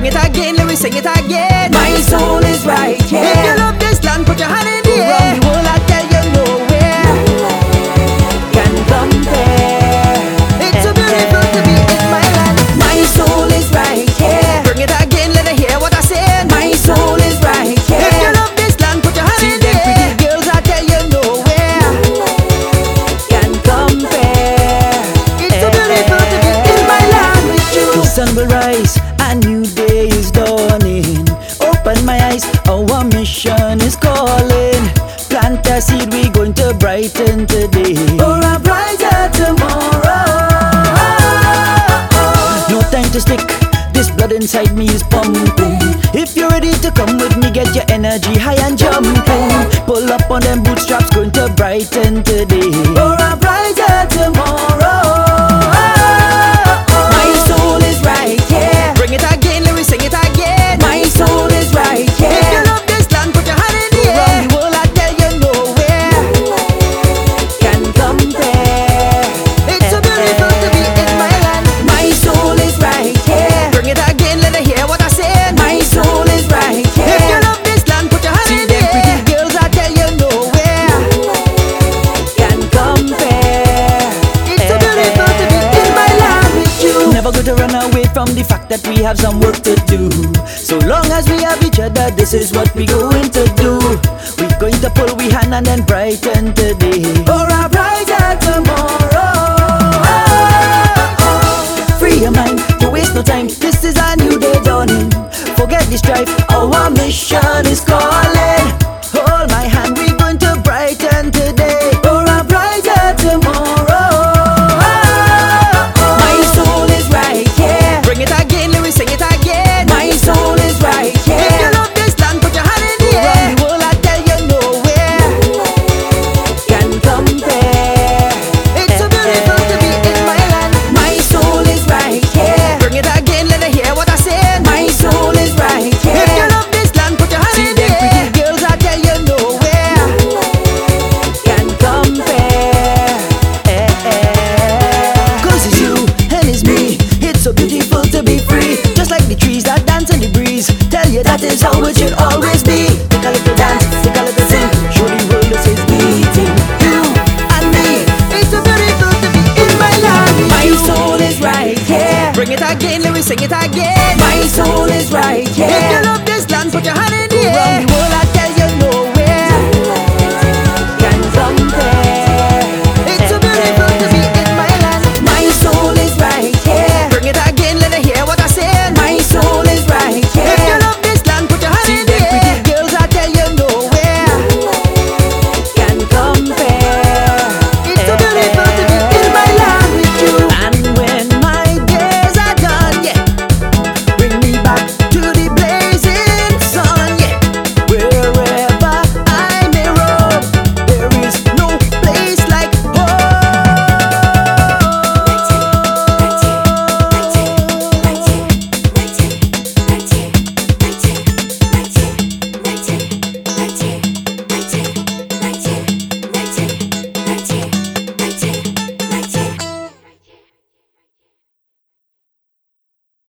Bring it again, let me sing it again. My soul is right here. If you love this land, put your hand in the air. Around the world, I tell you nowhere can compare. It's so beautiful to be in my land. My soul is right here. Bring it again, let her hear what I say. My soul is right If you here. love this land, put your hand See in them the air. pretty girls, I tell you nowhere can compare. It's so beautiful to be in my land with you. The sun will rise, a new day is dawning. Open my eyes, our mission is calling. Plant a seed, we going to brighten today for a brighter tomorrow. No time to stick, this blood inside me is pumping. If you're ready to come with me, get your energy high and jumping. Pull up on them bootstraps, going to brighten today for a brighter tomorrow. My soul is right here. Bring it again, let me sing it again. My soul is right If you here. love this land, put your hand in the air. Around the world, I tell you nowhere can compare. It's so beautiful to be in my land. My soul is right here. Bring it again, let her hear what I say. My soul is right If you here. love this land, put your hand See in the them pretty air. girls, I tell you nowhere can compare. It's so beautiful to be in my land with you. Never going to run away from the fact that we have some work to do. So long as we have each other, this is what we going to do. We're going to pull we hand and then brighten today for a brighter tomorrow. Free your mind, to waste no time. This is a new day dawning. Forget the strife, our mission is calling. Hold my hand, we're going to brighten today for a brighter tomorrow. My soul is right here. Bring it again, let me sing it again. My soul is right If you here. love this land, put your hand in the air. Around the world, I tell you nowhere can compare. It's so beautiful to be in my land. My soul is right here. Bring it again, let her hear what I say. My soul is right If you here. love this land, put your hand See in the them pretty air. girls, I tell you nowhere can compare. Cause it's you and it's me. It's so beautiful to be free. Just like the trees that dance in the breeze. Tell you that is how it should always be. Take a little dance, take a little sing. Show the world this is beating. You and me. It's so beautiful to be in my land with My you. soul is right here. Bring it again, let me sing it again. My soul is right If you here. love this